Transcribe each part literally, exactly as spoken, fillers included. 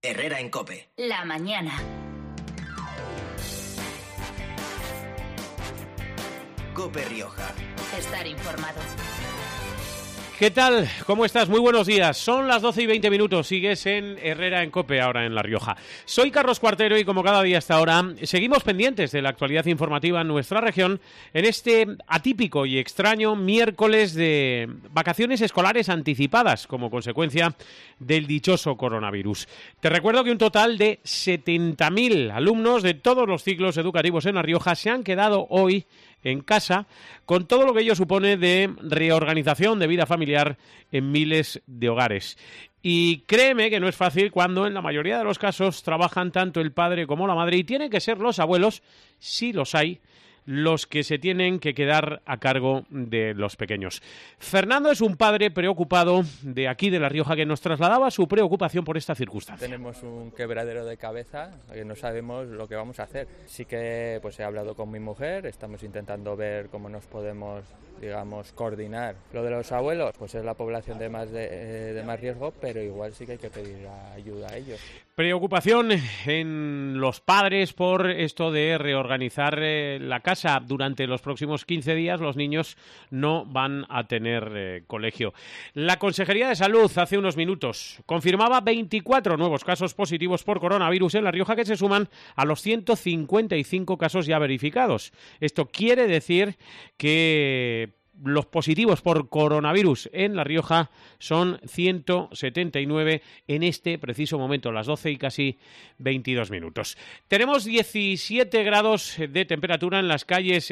Herrera en COPE. La mañana. COPE Rioja. Estar informado. ¿Qué tal? ¿Cómo estás? Muy buenos días. Son las doce y veinte minutos. Sigues en Herrera en COPE, ahora en La Rioja. Soy Carlos Cuartero y como cada día hasta ahora, seguimos pendientes de la actualidad informativa en nuestra región en este atípico y extraño miércoles de vacaciones escolares anticipadas como consecuencia del dichoso coronavirus. Te recuerdo que un total de setenta mil alumnos de todos los ciclos educativos en La Rioja se han quedado hoy en casa, con todo lo que ello supone de reorganización de vida familiar en miles de hogares. Y créeme que no es fácil cuando en la mayoría de los casos trabajan tanto el padre como la madre y tienen que ser los abuelos, si los hay, los que se tienen que quedar a cargo de los pequeños. Fernando es un padre preocupado de aquí de La Rioja que nos trasladaba su preocupación por esta circunstancia. Tenemos un quebradero de cabeza, que no sabemos lo que vamos a hacer. Sí que pues he hablado con mi mujer, estamos intentando ver cómo nos podemos, digamos, coordinar. Lo de los abuelos, pues es la población de más, de, de más riesgo, pero igual sí que hay que pedir ayuda a ellos. Preocupación en los padres por esto de reorganizar eh, la casa. Durante los próximos quince días los niños no van a tener eh, colegio. La Consejería de Salud hace unos minutos confirmaba veinticuatro nuevos casos positivos por coronavirus en La Rioja que se suman a los ciento cincuenta y cinco casos ya verificados. Esto quiere decir que los positivos por coronavirus en La Rioja son ciento setenta y nueve en este preciso momento, las doce y casi veintidós minutos. Tenemos diecisiete grados de temperatura en las calles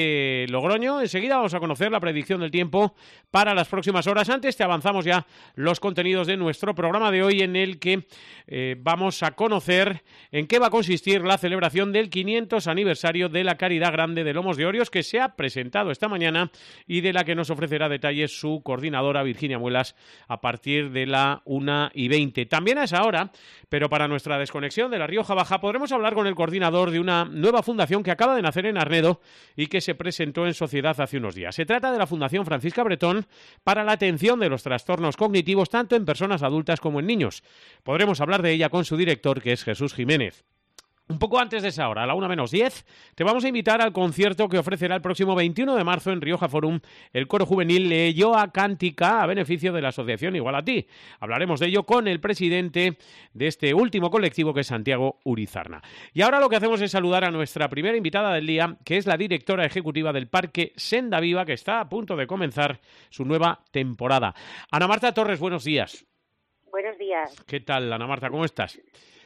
de Logroño. Enseguida vamos a conocer la predicción del tiempo para las próximas horas. Antes te avanzamos ya los contenidos de nuestro programa de hoy, en el que eh, vamos a conocer en qué va a consistir la celebración del quinientos aniversario de la Caridad Grande de Lomos de Orios, que se ha presentado esta mañana y de la que nos ofrecerá detalles su coordinadora Virginia Muelas a partir de la una y veinte. También a esa hora, pero para nuestra desconexión de La Rioja Baja, podremos hablar con el coordinador de una nueva fundación que acaba de nacer en Arnedo y que se presentó en sociedad hace unos días. Se trata de la Fundación Francisca Bretón para la atención de los trastornos cognitivos tanto en personas adultas como en niños. Podremos hablar de ella con su director, que es Jesús Jiménez. Un poco antes de esa hora, a la una menos diez, te vamos a invitar al concierto que ofrecerá el próximo veintiuno de marzo en Rioja Forum el coro juvenil Leioa Cántica a beneficio de la asociación Igual a Ti. Hablaremos de ello con el presidente de este último colectivo, que es Santiago Urizarna. Y ahora lo que hacemos es saludar a nuestra primera invitada del día, que es la directora ejecutiva del Parque Senda Viva, que está a punto de comenzar su nueva temporada. Ana Marta Torres, buenos días. Buenos días. ¿Qué tal, Ana Marta? ¿Cómo estás?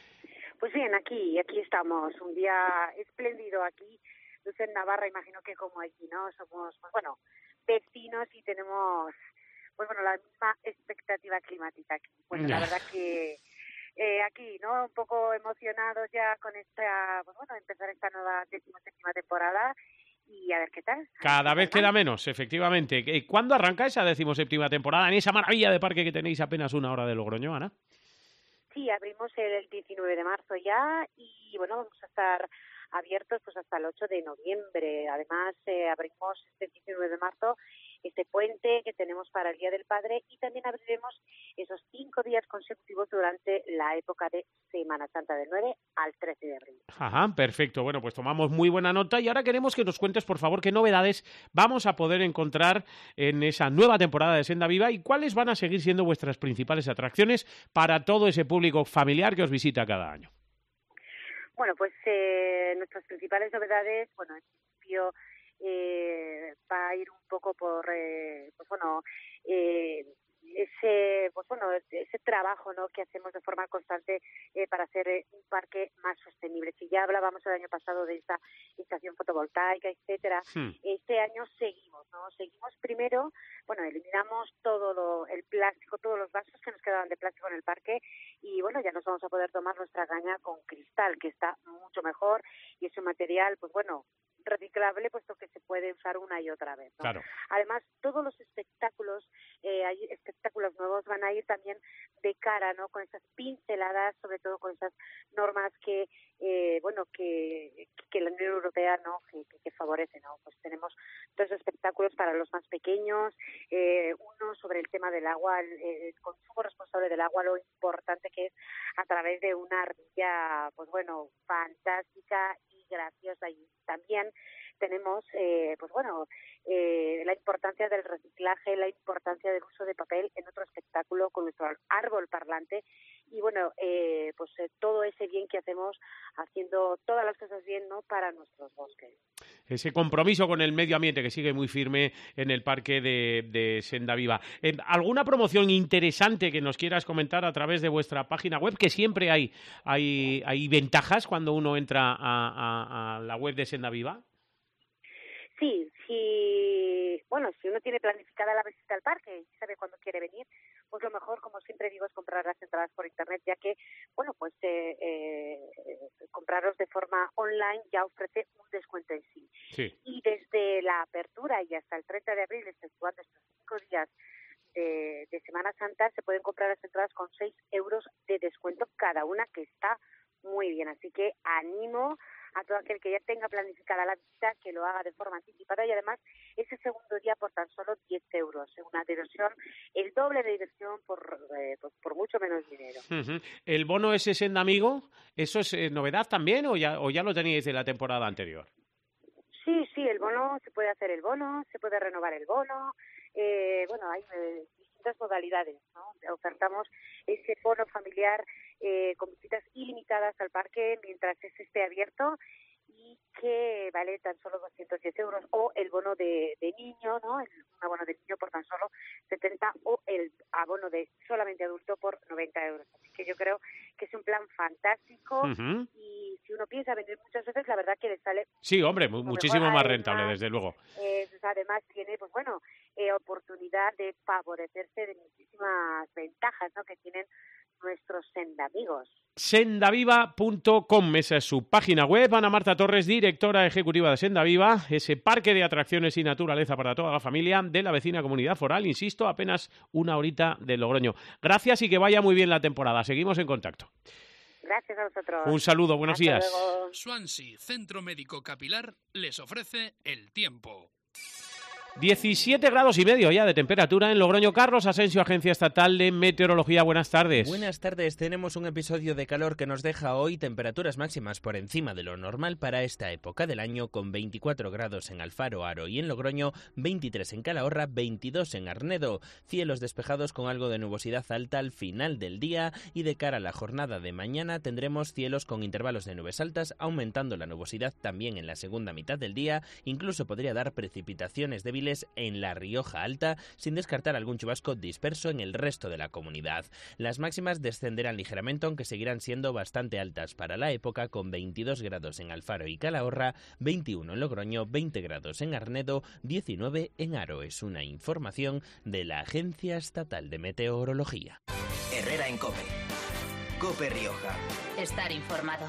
Pues bien, aquí, aquí estamos, un día espléndido aquí, Luz en Navarra, imagino que como allí, ¿no? Somos, pues bueno, vecinos y tenemos, pues bueno, la misma expectativa climática aquí. Bueno, la verdad que eh, aquí, ¿no? Un poco emocionados ya con esta, pues bueno, empezar esta nueva decimoséptima temporada y a ver qué tal. Cada vez queda menos, efectivamente. ¿Cuándo arranca esa decimoséptima temporada en esa maravilla de parque que tenéis apenas una hora de Logroño, Ana? Sí, abrimos el diecinueve de marzo ya y bueno, vamos a estar abiertos pues hasta el ocho de noviembre. Además, eh, abrimos este diecinueve de marzo este puente que tenemos para el Día del Padre y también abriremos esos cinco días consecutivos durante la época de Semana Santa, del nueve al trece de abril. Ajá, perfecto. Bueno, pues tomamos muy buena nota y ahora queremos que nos cuentes, por favor, qué novedades vamos a poder encontrar en esa nueva temporada de Senda Viva y cuáles van a seguir siendo vuestras principales atracciones para todo ese público familiar que os visita cada año. Bueno, pues eh, nuestras principales novedades, bueno, en principio eh, va a ir un poco por, eh, pues bueno, eh, ese pues bueno ese trabajo, ¿no?, que hacemos de forma constante eh, para hacer eh, un parque más sostenible. Si ya hablábamos el año pasado de esta estación fotovoltaica, etcétera, sí. Este año seguimos, ¿no? Seguimos primero, bueno, eliminamos todo lo, el plástico, todos los vasos que nos quedaban de plástico en el parque y bueno, ya nos vamos a poder tomar nuestra caña con cristal, que está mucho mejor y es un material, pues bueno, reciclable, puesto que se puede usar una y otra vez, ¿no? Claro. Además, todos los espectáculos, eh, hay espectáculos nuevos, van a ir también de cara, ¿no? Con esas pinceladas, sobre todo con esas normas que, eh, bueno, que, que la Unión Europea, ¿no? Que, que favorece, ¿no? Pues tenemos dos espectáculos para los más pequeños, eh, uno sobre el tema del agua, el, el consumo responsable del agua, lo importante que es a través de una ardilla, pues bueno, fantástica y graciosa. Y también tenemos, eh, pues bueno, eh, la importancia del reciclaje, la importancia del uso de papel en otro espectáculo con nuestro árbol parlante y bueno, eh, pues eh, todo ese bien que hacemos haciendo todas las cosas bien, ¿no? Para nuestros bosques. Ese compromiso con el medio ambiente que sigue muy firme en el parque de, de Senda Viva. Eh, ¿Alguna promoción interesante que nos quieras comentar a través de vuestra página web? Que siempre hay, hay, hay ventajas cuando uno entra a, a, a la web de Senda Viva. Sí, sí, bueno, si uno tiene planificada la visita al parque y sabe cuándo quiere venir, pues lo mejor, como siempre digo, es comprar las entradas por internet, ya que, bueno, pues eh, eh, comprarlos de forma online ya ofrece un descuento en sí. Sí. Y desde la apertura y hasta el treinta de abril, exceptuando estos cinco días de, de Semana Santa, se pueden comprar las entradas con seis euros de descuento cada una, que está muy bien. Así que animo a todo aquel que ya tenga planificada la visita que lo haga de forma anticipada y además ese segundo día por tan solo diez euros. Una diversión, el doble de diversión por, eh, por, por mucho menos dinero. Uh-huh. ¿El bono ese Senda Amigo, eso es eh, novedad también o ya, o ya lo teníais de la temporada anterior? Sí, sí, el bono, se puede hacer el bono, se puede renovar el bono, eh, bueno, hay eh, distintas modalidades, ¿no? Ofertamos ese bono familiar eh, con visitas ilimitadas al parque mientras este esté abierto y que vale tan solo doscientos diez euros, o el bono de, de niño, ¿no? El, un abono de niño por tan solo setenta, o el abono de solamente adulto por noventa euros. Así que yo creo que es un plan fantástico. Uh-huh. Y si uno piensa venir muchas veces, la verdad que le sale... Sí, hombre, muchísimo más rentable, desde luego. Eh, además tiene, pues bueno, eh, oportunidad de favorecerse de muchísimas ventajas, ¿no? Que tienen nuestros sendamigos. sendaviva punto com, esa es su página web. Ana Marta Torres, directora ejecutiva de Senda Viva, ese parque de atracciones y naturaleza para toda la familia de la vecina comunidad foral, insisto, apenas una horita de Logroño. Gracias y que vaya muy bien la temporada. Seguimos en contacto. Gracias a vosotros. Un saludo, buenos Hasta días. Luego. Swansea Centro Médico Capilar les ofrece el tiempo. diecisiete grados y medio ya de temperatura en Logroño. Carlos Asensio, Agencia Estatal de Meteorología. Buenas tardes. Buenas tardes. Tenemos un episodio de calor que nos deja hoy temperaturas máximas por encima de lo normal para esta época del año, con veinticuatro grados en Alfaro, Aro y en Logroño, veintitrés en Calahorra, veintidós en Arnedo. Cielos despejados con algo de nubosidad alta al final del día, y de cara a la jornada de mañana tendremos cielos con intervalos de nubes altas, aumentando la nubosidad también en la segunda mitad del día. Incluso podría dar precipitaciones débiles en la Rioja Alta, sin descartar algún chubasco disperso en el resto de la comunidad. Las máximas descenderán ligeramente, aunque seguirán siendo bastante altas para la época, con veintidós grados en Alfaro y Calahorra, veintiuno en Logroño, veinte grados en Arnedo, diecinueve en Aro. Es una información de la Agencia Estatal de Meteorología. Herrera en COPE. COPE Rioja. Estar informado.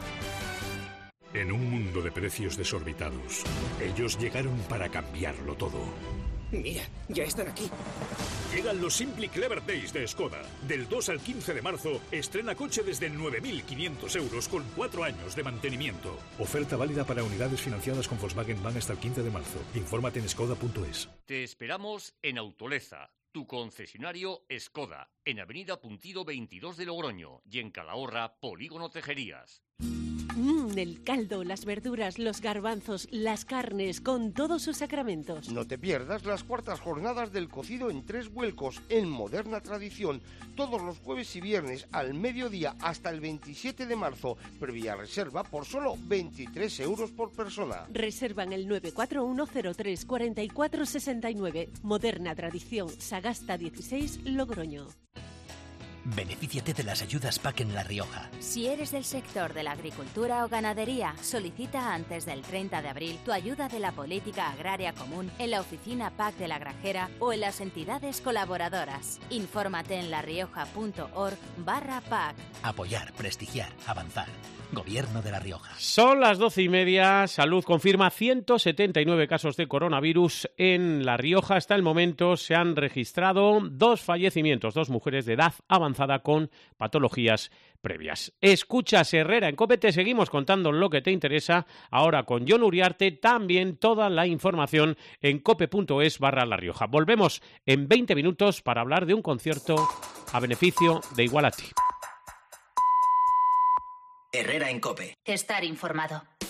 En un mundo de precios desorbitados, ellos llegaron para cambiarlo todo. Mira, ya están aquí. Llegan los Simply Clever Days de Skoda. Del dos al quince de marzo, estrena coche desde nueve mil quinientos euros con cuatro años de mantenimiento. Oferta válida para unidades financiadas con Volkswagen Bank hasta el quince de marzo. Infórmate en skoda punto es. Te esperamos en Autoleza, tu concesionario Skoda, en Avenida Puntido veintidós de Logroño, y en Calahorra, Polígono Tejerías. Mmm, el caldo, las verduras, los garbanzos, las carnes, con todos sus sacramentos. No te pierdas las cuartas jornadas del cocido en tres vuelcos, en Moderna Tradición, todos los jueves y viernes al mediodía hasta el veintisiete de marzo, previa reserva por solo veintitrés euros por persona. Reservan el nueve cuatro uno cero tres cuatro cuatro seis nueve. Moderna Tradición, Sagasta dieciséis, Logroño. Benefíciate de las ayudas P A C en La Rioja. Si eres del sector de la agricultura o ganadería, solicita antes del treinta de abril tu ayuda de la Política Agraria Común en la oficina P A C de La Grajera o en las entidades colaboradoras. Infórmate en larioja punto org barra P A C. Apoyar, prestigiar, avanzar. Gobierno de La Rioja. Son las doce y media. Salud confirma ciento setenta y nueve casos de coronavirus en La Rioja. Hasta el momento se han registrado dos fallecimientos, dos mujeres de edad avanzada con patologías previas. Escuchas Herrera en COPE, te seguimos contando lo que te interesa. Ahora con Jon Uriarte, también toda la información en cope.es barra La Rioja. Volvemos en veinte minutos para hablar de un concierto a beneficio de Igualati. Herrera en COPE. Estar informado.